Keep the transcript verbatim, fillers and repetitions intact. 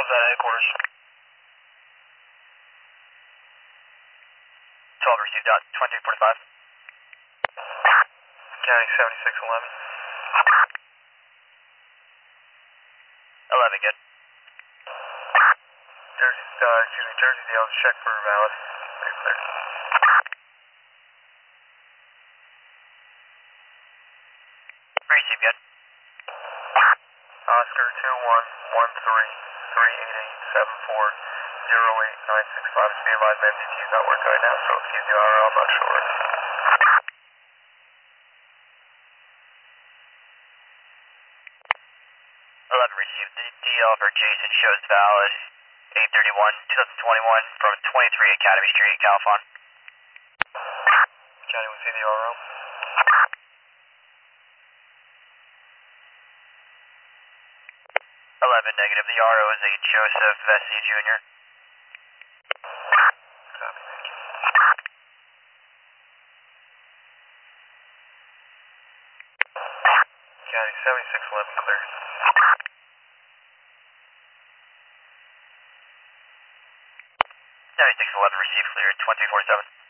twelve's at headquarters. twelve received out, twenty forty-five. County seventy-six eleven. eleven, good. Jersey, uh, excuse me, Jersey Dale, check for valid. Very clear. Receive, good. Oscar two one one three three eight eight seven four zero eight nine six five. Be advised, my M D T is not working right now, so excuse the R L, I'm not sure. eleven received. The D L for Jason shows valid. eight thirty-one twenty twenty-one from twenty-three Academy Street, California. County, we see the R O. eleven negative. The R O is a Joseph Vesey Junior Copy, thank you. County seventy-six eleven clear. seventy-six eleven received clear, twenty-four seven.